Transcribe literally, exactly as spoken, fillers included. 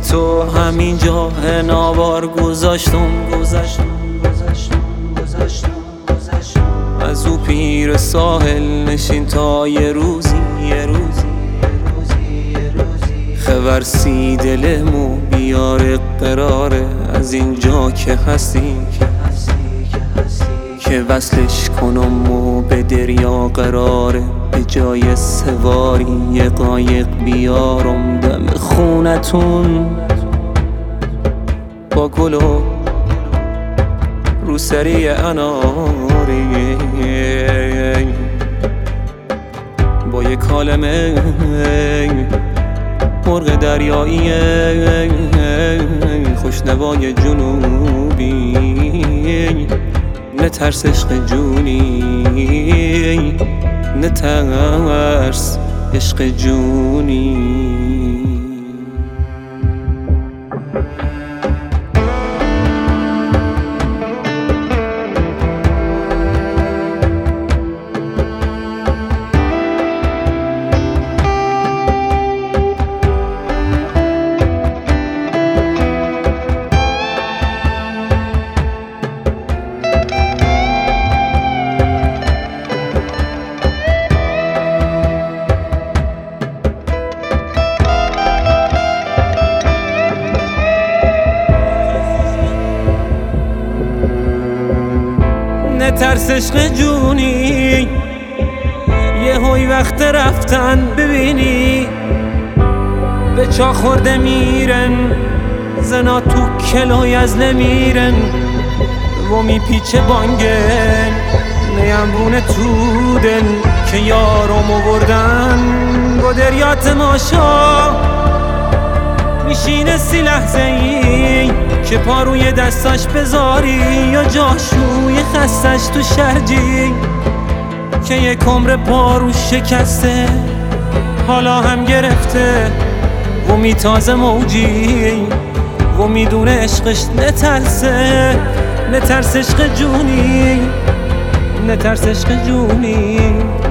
تو همینجا ناوار گذاشتم گذاشتم گذاشتم گذاشتم گذاشتم از او پیر ساحل نشین تا یه روزی یه روزی خبرسی دلمو بیاره قراره از اینجا که هستی که وصلش کنم و به دریا قراره به جای سواری یه قایق بیارم دم خونتون با گل و روسری اناری با یه کالمه مرغ دریایی خوشنوای جنوبی نترس عشق جونی نترس عشق جونی نترس عشق جونی یه هوی وقت رفتن ببینی به چا خورده میرن زنا تو کلای از نمیرن و میپیچه بانگن نیمرونه تو دل که یارم آوردن با دریات ماشا میشینه سی لحظه ای که پاروی دستاش بذاری یا جاشوی خستش تو شرجی که یک عمر پاروش شکسته حالا هم گرفته و میتازه موجی و میدونه عشقش نترسه نترس عشق جونی نترس عشق جونی